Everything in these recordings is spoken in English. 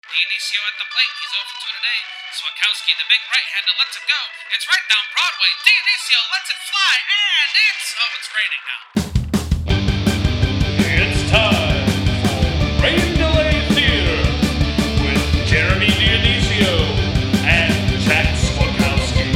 Dionisio at the plate. He's over 2 today. Swakowski, the big right-hander, lets it go. It's right down Broadway. Dionisio lets it fly, and it's raining now. It's time for Rain Delay Theater with Jeremy Dionisio and Jack Swakowski.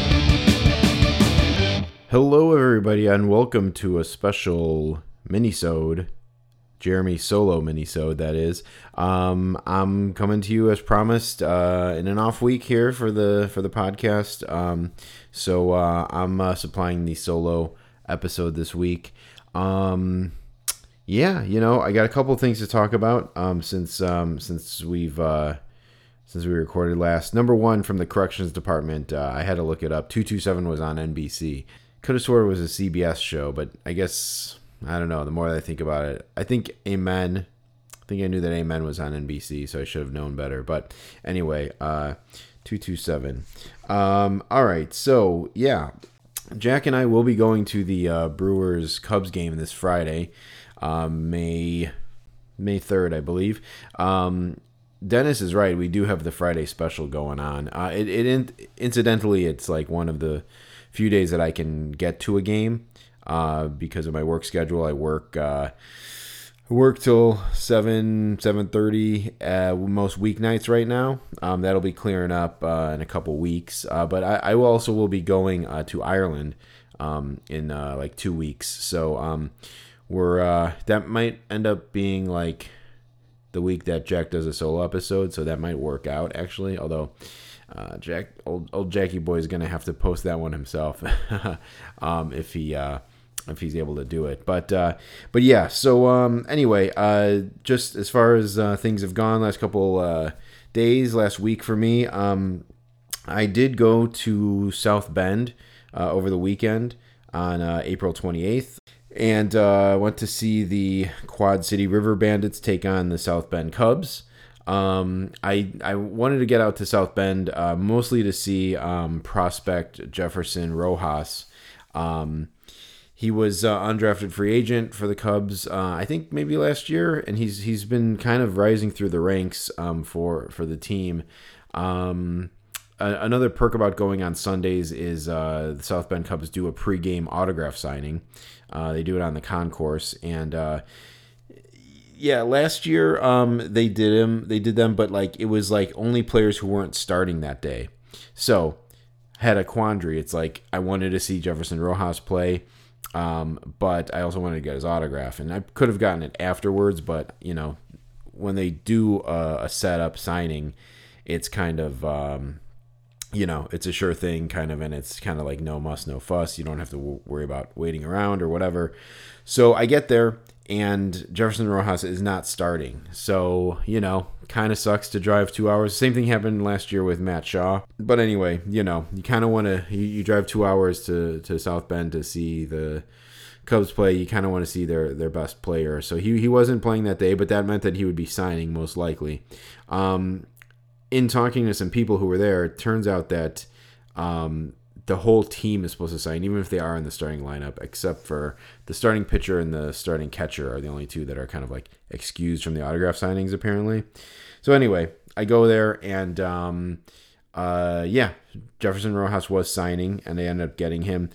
Hello, everybody, and welcome to a special minisode, Jeremy solo minisode. That is, I'm coming to you as promised in an off week here for the podcast. So I'm supplying the solo episode this week. I got a couple things to talk about since we recorded last. Number one, from the corrections department, I had to look it up. 227 was on NBC. Could have swore it was a CBS show, but I guess, I don't know. The more that I think about it, I think I knew that Amen was on NBC, so I should have known better. But anyway, 227. All right, so yeah, Jack and I will be going to the Brewers-Cubs game this Friday, May 3rd, I believe. Dennis is right. We do have the Friday special going on. Incidentally, it's like one of the few days that I can get to a game because of my work schedule. I work till 7:30 most weeknights right now. That'll be clearing up in a couple weeks. But I will be going to Ireland in like 2 weeks. So that might end up being like the week that Jack does a solo episode. So that might work out actually. Although old Jackie boy is gonna have to post that one himself if he's able to do it. But yeah. So anyway, just as far as things have gone last couple last week for me, I did go to South Bend over the weekend on April 28th. And went to see the Quad City River Bandits take on the South Bend Cubs. I wanted to get out to South Bend mostly to see prospect Jefferson Rojas. He was undrafted free agent for the Cubs, I think maybe last year, and he's been kind of rising through the ranks for the team. Another perk about going on Sundays is the South Bend Cubs do a pregame autograph signing. They do it on the concourse, and last year they did them, but like it was like only players who weren't starting that day. So had a quandary. It's like I wanted to see Jefferson Rojas play, but I also wanted to get his autograph, and I could have gotten it afterwards. But when they do a setup signing, it's kind of it's a sure thing kind of, and it's kind of like no muss, no fuss. You don't have to worry about waiting around or whatever. So I get there, and Jefferson Rojas is not starting. So, kind of sucks to drive 2 hours. Same thing happened last year with Matt Shaw. But anyway, you kind of want to, you drive 2 hours to South Bend to see the Cubs play. You kind of want to see their best player. So he wasn't playing that day, but that meant that he would be signing most likely. In talking to some people who were there, it turns out that the whole team is supposed to sign, even if they are in the starting lineup, except for the starting pitcher and the starting catcher are the only two that are kind of like excused from the autograph signings, apparently. So anyway, I go there, and Jefferson Rojas was signing, and I ended up getting him.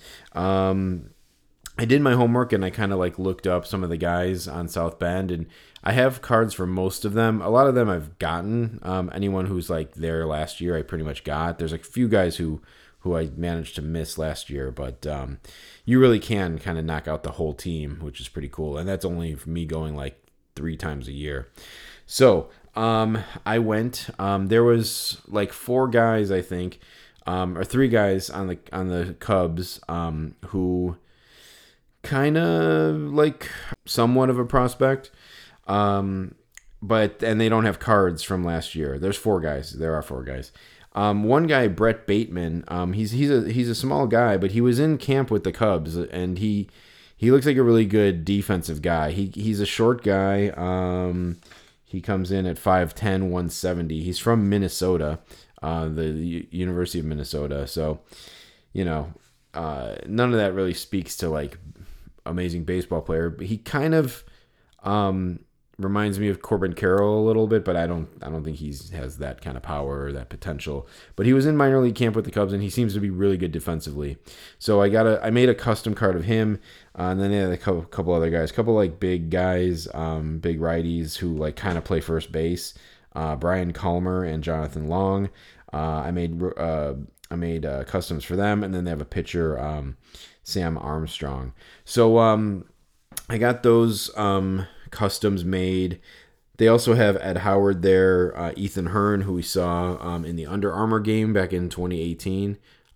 I did my homework, and I kind of like looked up some of the guys on South Bend, and I have cards for most of them. A lot of them I've gotten. Anyone who's like there last year, I pretty much got. There's like a few guys who I managed to miss last year, but you really can kind of knock out the whole team, which is pretty cool. And that's only for me going like 3 times a year. So I went. There was like 4 guys, I think, or 3 guys on the Cubs who kind of like somewhat of a prospect. And they don't have cards from last year. There are 4 guys. One guy, Brett Bateman, he's a small guy, but he was in camp with the Cubs, and he looks like a really good defensive guy. He's a short guy. He comes in at 5'10", 170. He's from Minnesota, the University of Minnesota. So, none of that really speaks to like amazing baseball player. But he kind of reminds me of Corbin Carroll a little bit, but I don't think he has that kind of power or that potential. But he was in minor league camp with the Cubs, and he seems to be really good defensively. So I made a custom card of him, and then they had a couple other guys, couple like big guys, big righties who like kind of play first base. Brian Calmer and Jonathan Long. I made customs for them, and then they have a pitcher, Sam Armstrong. So I got those customs made. They also have Ed Howard there, Ethan Hearn, who we saw in the Under Armour game back in 2018.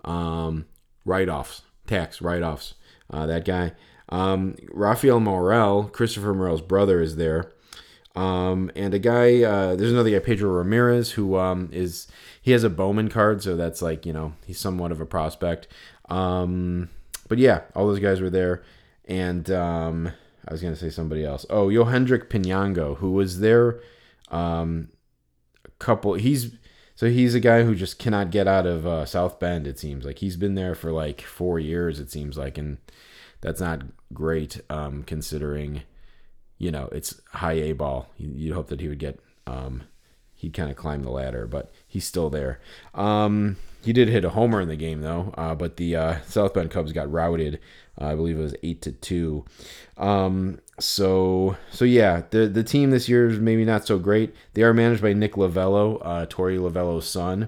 Tax write-offs. That guy. Rafael Morel, Christopher Morel's brother, is there. And a guy, there's another guy, Pedro Ramirez, who he has a Bowman card, so that's like, he's somewhat of a prospect. But yeah, all those guys were there. And I was going to say somebody else. Oh, Yohendrick Pinango, who was there he's a guy who just cannot get out of South Bend, it seems. Like he's been there for like 4 years, it seems like, and that's not great considering, it's high A ball. You'd hope that he would get, he'd kind of climb the ladder, but he's still there. He did hit a homer in the game, though, but the South Bend Cubs got routed. I believe it was 8-2. So yeah, the team this year is maybe not so great. They are managed by Nick Lavello, Torey Lavello's son.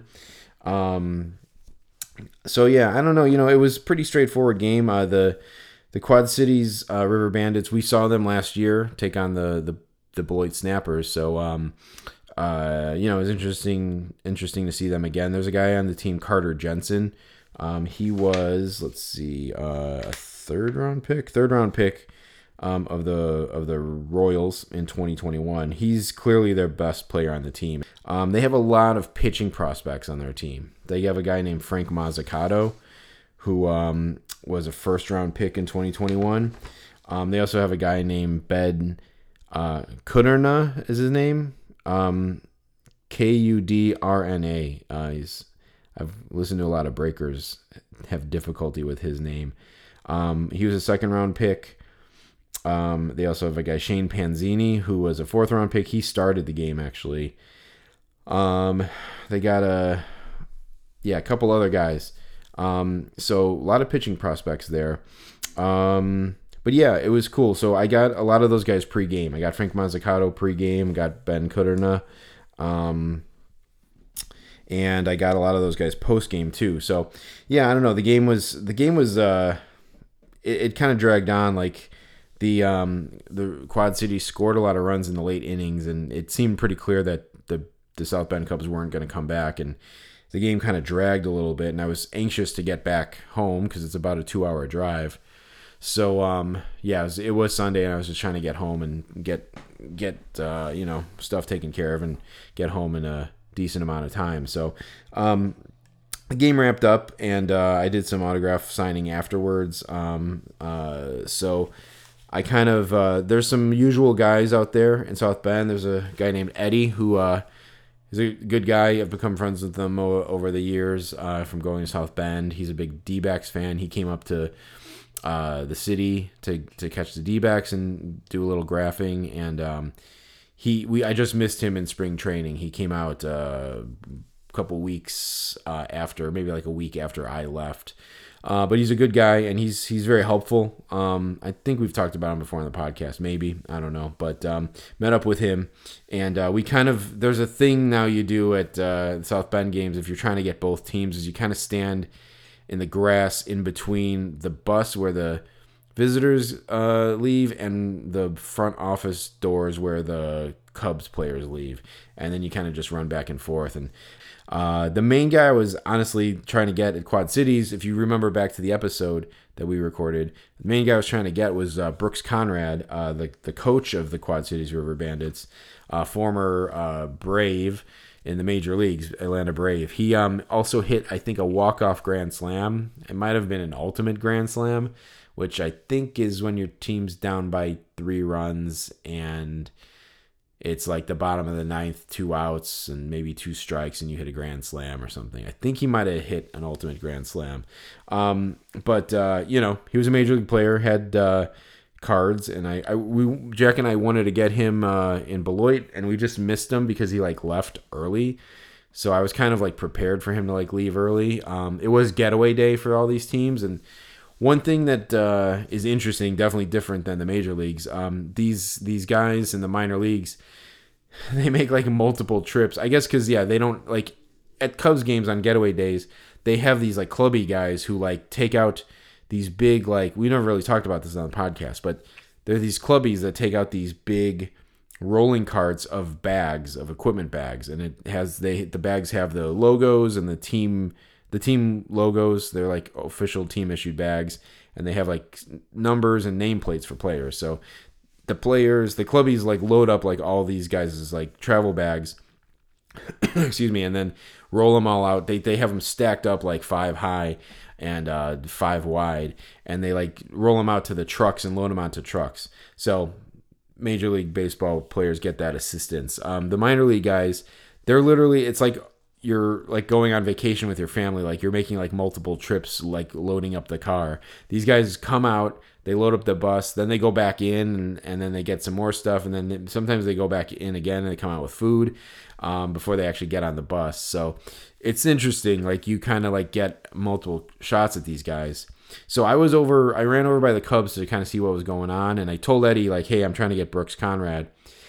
So yeah, I don't know. It was a pretty straightforward game. The Quad Cities River Bandits, we saw them last year take on the Beloit Snappers. So it was interesting to see them again. There's a guy on the team, Carter Jensen. He was, a third round pick of the Royals in 2021. He's clearly their best player on the team. They have a lot of pitching prospects on their team. They have a guy named Frank Mazzucato, who was a first round pick in 2021. They also have a guy named Ben Kudrna is his name. Kudrna. I've listened to a lot of breakers have difficulty with his name. He was a second round pick. They also have a guy, Shane Panzini, who was a fourth round pick. He started the game, actually. They got a couple other guys. So a lot of pitching prospects there. But yeah, it was cool. So I got a lot of those guys pre-game. I got Frank Mazzucato pre-game, got Ben Kudrna, and I got a lot of those guys post-game too. So yeah, I don't know. The game was it kind of dragged on. Like the Quad Cities scored a lot of runs in the late innings, and it seemed pretty clear that the South Bend Cubs weren't going to come back, and the game kind of dragged a little bit. And I was anxious to get back home because it's about a 2-hour drive. So it was Sunday, and I was just trying to get home and get stuff taken care of and get home in a decent amount of time. So the game wrapped up, and I did some autograph signing afterwards. So I kind of there's some usual guys out there in South Bend. There's a guy named Eddie who is a good guy. I've become friends with him over the years from going to South Bend. He's a big D-backs fan. He came up to the city to catch the D-backs and do a little graphing, and I just missed him in spring training. He came out a couple weeks after, maybe like a week after I left. But he's a good guy, and he's very helpful. I think we've talked about him before on the podcast, maybe. I don't know. But met up with him, and there's a thing now you do at South Bend games if you're trying to get both teams, is you kind of stand in the grass in between the bus where the visitors leave and the front office doors where the Cubs players leave, and then you kind of just run back and forth. And the main guy I was honestly trying to get at Quad Cities, if you remember back to the episode that we recorded, the main guy I was trying to get was Brooks Conrad, the coach of the Quad Cities River Bandits, former Brave in the major leagues, Atlanta Brave. He also hit, I think, a walk-off grand slam. It might have been an ultimate grand slam, which I think is when your team's down by 3 runs and it's like the bottom of the 9th, 2 outs and maybe 2 strikes, and you hit a grand slam or something. I think he might have hit an ultimate grand slam. But he was a major league player, had cards, and Jack and I wanted to get him in Beloit, and we just missed him because he like left early. So I was kind of like prepared for him to like leave early. It was getaway day for all these teams, and one thing that is interesting, definitely different than the major leagues. These guys in the minor leagues, they make like multiple trips. I guess because they don't like at Cubs games on getaway days. They have these like clubby guys who like take out these big, like, we never really talked about this on the podcast, but there are these clubbies that take out these big rolling carts of bags, of equipment bags, and it has the bags have the logos and the team logos. They're like official team issued bags, and they have like numbers and nameplates for players. So the clubbies like load up like all these guys' like travel bags, excuse me, and then roll them all out. They have them stacked up like 5 high and 5 wide, and they like roll them out to the trucks and load them onto trucks. So Major League Baseball players get that assistance. The minor league guys, they're literally, it's like you're like going on vacation with your family, like you're making like multiple trips, like loading up the car. These guys come out, they load up the bus, then they go back in, and then they get some more stuff, and then sometimes they go back in again and they come out with food before they actually get on the bus. So it's interesting, like you kind of like get multiple shots at these guys. So I ran over by the Cubs to kind of see what was going on, and I told Eddie like, hey, I'm trying to get Brooks Conrad,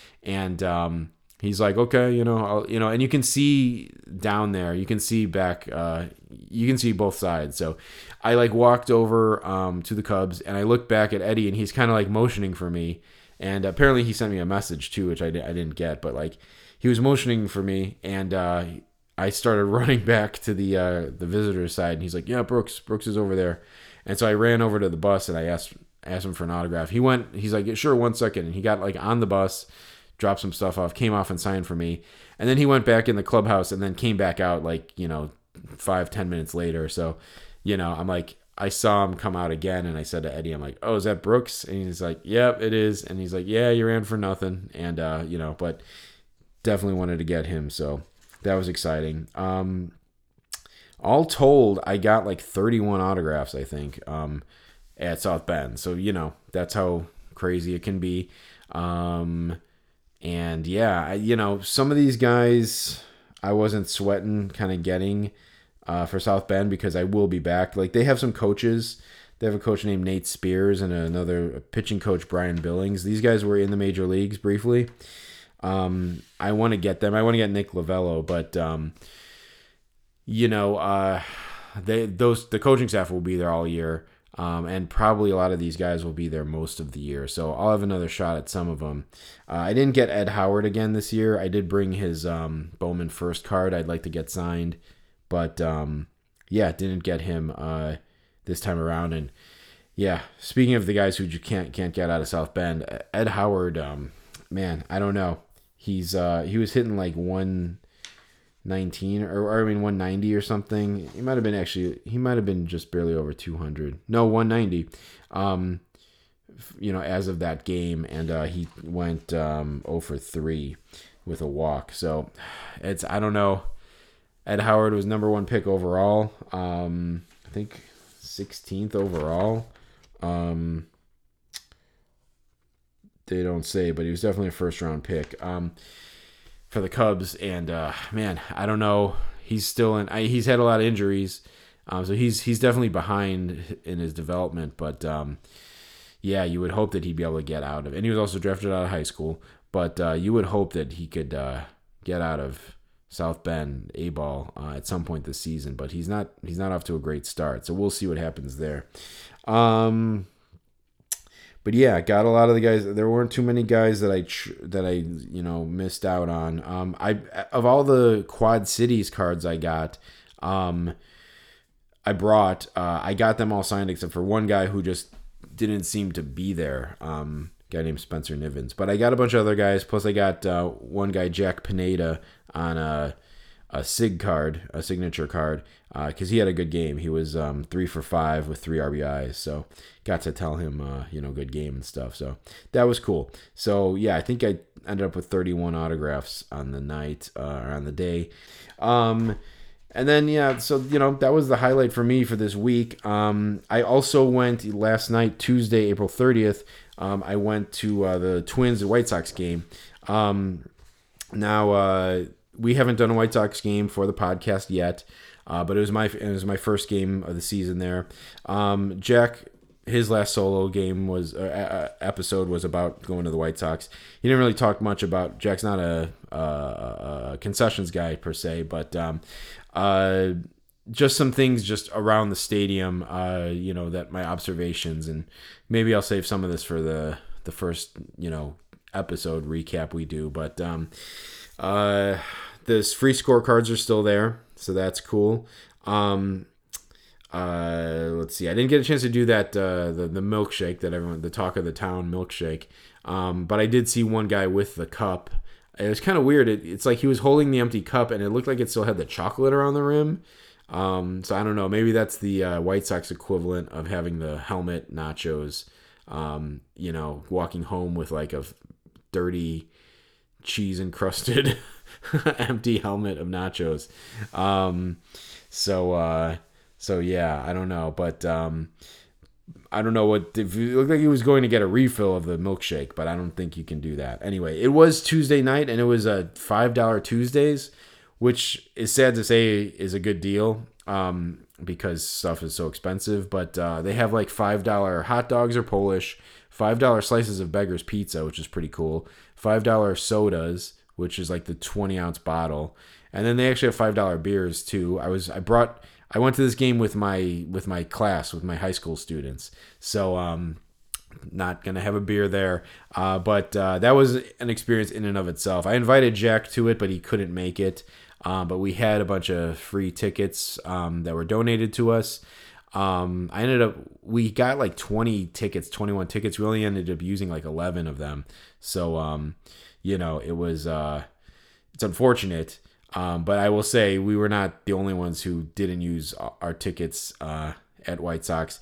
and he's like, okay, and you can see down there, you can see back, you can see both sides. So I like walked over to the Cubs, and I looked back at Eddie, and he's kind of like motioning for me, and apparently he sent me a message too, which I didn't get, but like he was motioning for me, and I started running back to the visitor's side, and he's like, yeah, Brooks is over there. And so I ran over to the bus, and I asked him for an autograph. He's like, sure, 1 second. And he got like on the bus, dropped some stuff off, came off and signed for me. And then he went back in the clubhouse and then came back out like, 5-10 minutes later. So, I'm like, I saw him come out again, and I said to Eddie, I'm like, oh, is that Brooks? And he's like, yep, it is. And he's like, yeah, you ran for nothing. And, but definitely wanted to get him. So that was exciting. All told, I got like 31 autographs, I think, at South Bend. So, that's how crazy it can be. And yeah, some of these guys I wasn't sweating kind of getting for South Bend because I will be back. Like, they have some coaches. They have a coach named Nate Spears and another pitching coach, Brian Billings. These guys were in the major leagues briefly. I want to get them. I want to get Nick Lovello, but the coaching staff will be there all year, and probably a lot of these guys will be there most of the year. So I'll have another shot at some of them. I didn't get Ed Howard again this year. I did bring his Bowman first card I'd like to get signed, but didn't get him this time around. And yeah, speaking of the guys who you can't get out of South Bend, Ed Howard, man, I don't know. He was hitting like 119 or 190 or something. He might have been just barely over 200. No, 190. As of that game, and he went 0 for 3 with a walk. So I don't know. Ed Howard was number 1 pick overall. I think 16th overall. They don't say, but he was definitely a first round pick for the Cubs. And man, I don't know. He's still he's had a lot of injuries, so he's definitely behind in his development. But you would hope that he'd be able to get out of. And he was also drafted out of high school. But you would hope that he could get out of South Bend A-ball at some point this season. But he's not off to a great start. So we'll see what happens there. But yeah, got a lot of the guys. There weren't too many guys that I missed out on. Of all the Quad Cities cards I got, I got them all signed except for one guy who just didn't seem to be there. Guy named Spencer Nivens. But I got a bunch of other guys. Plus I got one guy, Jack Pineda, on a SIG card, a signature card, because he had a good game. He was 3 for 5 with 3 RBIs, so got to tell him, good game and stuff. So that was cool. So yeah, I think I ended up with 31 autographs on the night, or on the day. And then, so, that was the highlight for me for this week. I also went last night, Tuesday, April 30th. I went to the Twins and White Sox game. Now we haven't done a White Sox game for the podcast yet, but it was my first game of the season there. Jack, his last solo game was episode was about going to the White Sox. He didn't really talk much about. Jack's not a concessions guy per se, but just some things just around the stadium. That my observations, and maybe I'll save some of this for the first episode recap we do. But this free scorecards are still there, so that's cool. Let's see. I didn't get a chance to do that the milkshake that everyone, the talk of the town milkshake. But I did see one guy with the cup. It was kind of weird. It's like he was holding the empty cup, and it looked like it still had the chocolate around the rim. So I don't know. Maybe that's the White Sox equivalent of having the helmet nachos. Walking home with like a dirty cheese encrusted empty helmet of nachos. So yeah, I don't know, but I don't know if it looked like he was going to get a refill of the milkshake, but I don't think you can do that. Anyway, it was Tuesday night, and it was a $5 Tuesdays, which is sad to say is a good deal because stuff is so expensive. But they have like $5 hot dogs are Polish, $5 slices of Beggar's Pizza, which is pretty cool, $5 sodas, which is like the 20-ounce bottle, and then they actually have $5 beers too. I went to this game with my class, with my high school students. So not going to have a beer there. But that was an experience in and of itself. I invited Jack to it, but he couldn't make it. But we had a bunch of free tickets that were donated to us. We got like 21 tickets. We only ended up using like 11 of them. So, it was, it's unfortunate. But I will say we were not the only ones who didn't use our tickets at White Sox.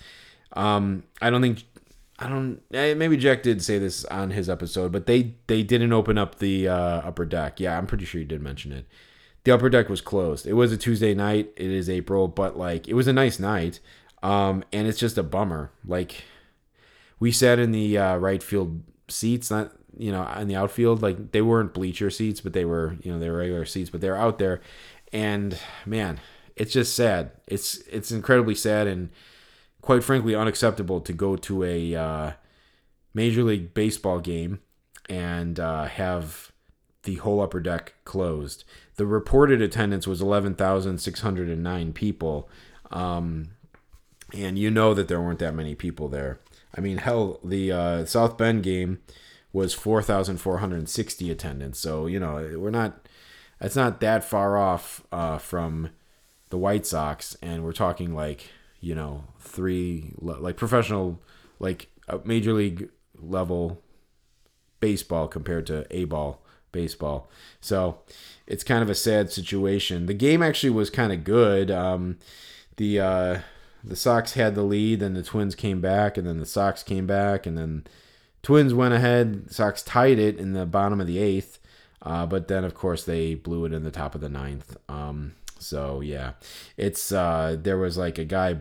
Maybe Jack did say this on his episode, but they didn't open up the upper deck. Yeah, I'm pretty sure he did mention it. The upper deck was closed. It was a Tuesday night. It is April, but like it was a nice night. And it's just a bummer. Like we sat in the right field seats, not in the outfield. Like they weren't bleacher seats, but they were they were regular seats, but they're out there. And man, it's just sad. It's incredibly sad and quite frankly unacceptable to go to a Major League Baseball game and have the whole upper deck closed. The reported attendance was 11,609 people. And that there weren't that many people there. I mean, hell, the South Bend game was 4,460 attendance. So, it's not that far off from the White Sox. And we're talking like, professional, like Major League level baseball compared to A-ball baseball. So it's kind of a sad situation. The game actually was kind of good. The Sox had the lead, then the Twins came back, and then the Sox came back, and then Twins went ahead. Sox tied it in the bottom of the 8th, but then of course they blew it in the top of the 9th. So yeah, it's there was like a guy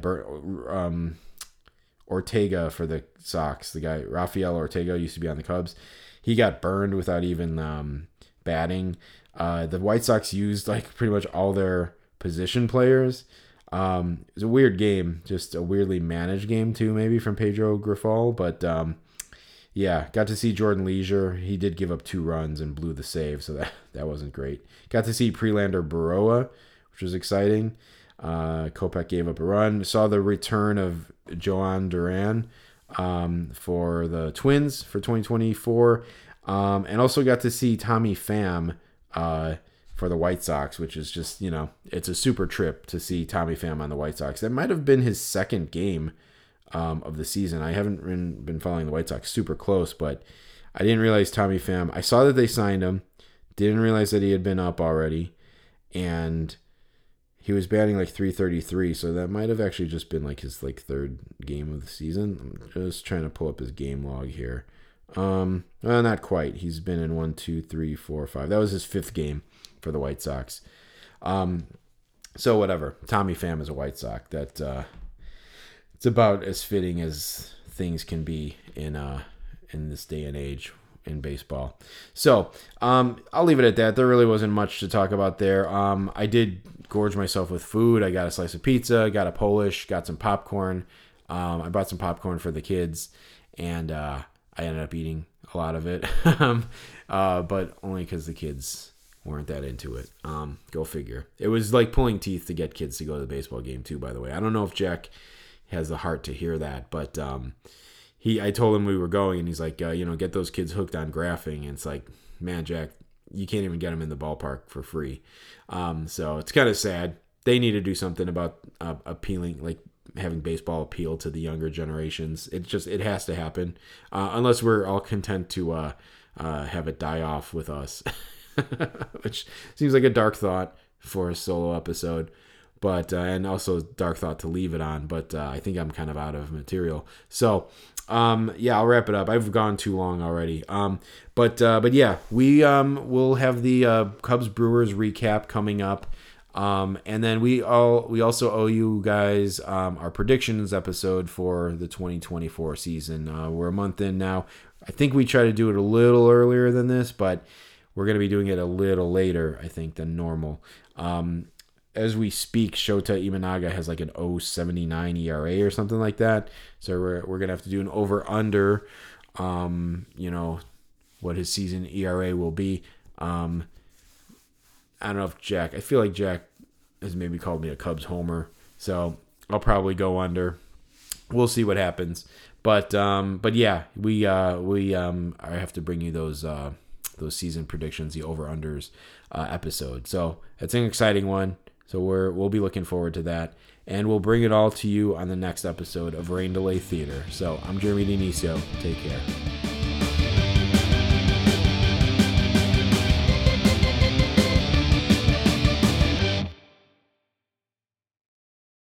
Ortega for the Sox. The guy Rafael Ortega used to be on the Cubs. He got burned without even batting. The White Sox used like pretty much all their position players. It was a weird game, just a weirdly managed game too, maybe from Pedro Grifol. But yeah, got to see Jordan Leisure. He did give up 2 runs and blew the save, so that wasn't great. Got to see Prelander Baroa, which was exciting. Kopech gave up a run. Saw the return of Joan Duran for the Twins for 2024. And also got to see Tommy Pham for the White Sox, which is just, it's a super trip to see Tommy Pham on the White Sox. That might have been his second game of the season. I haven't been following the White Sox super close, but I didn't realize Tommy Pham. I saw that they signed him. Didn't realize that he had been up already. And he was batting like .333, so that might have actually just been like his like 3rd game of the season. I'm just trying to pull up his game log here. Well, not quite. He's been in 1, 2, 3, 4, 5. That was his 5th game for the White Sox. So whatever. Tommy Pham is a White Sox. That it's about as fitting as things can be in in this day and age in baseball. So I'll leave it at that. There really wasn't much to talk about there. I did gorge myself with food. I got a slice of pizza, got a Polish, got some popcorn. I bought some popcorn for the kids, and I ended up eating a lot of it, but only because the kids weren't that into it. Go figure. It was like pulling teeth to get kids to go to the baseball game too, by the way. I don't know if Jack has the heart to hear that, but I told him we were going, and he's like, get those kids hooked on graphing. And it's like, man, Jack, you can't even get them in the ballpark for free. So it's kind of sad. They need to do something about appealing, like having baseball appeal to the younger generations. It has to happen, unless we're all content to have it die off with us, which seems like a dark thought for a solo episode. But and also dark thought to leave it on, but I think I'm kind of out of material. So I'll wrap it up. I've gone too long already. But yeah, we will have the Cubs Brewers recap coming up. And then we also owe you guys our predictions episode for the 2024 season. We're a month in now. I think we try to do it a little earlier than this, but we're going to be doing it a little later, I think, than normal. As we speak, Shota Imanaga has like an 0.79 ERA or something like that. So we're going to have to do an over-under, what his season ERA will be. I don't know if I feel like Jack has maybe called me a Cubs homer. So I'll probably go under. We'll see what happens. But yeah, I have to bring you those season predictions, the over-unders episode. So it's an exciting one. So we'll be looking forward to that. And we'll bring it all to you on the next episode of Rain Delay Theater. So I'm Jeremy Dionisio. Take care.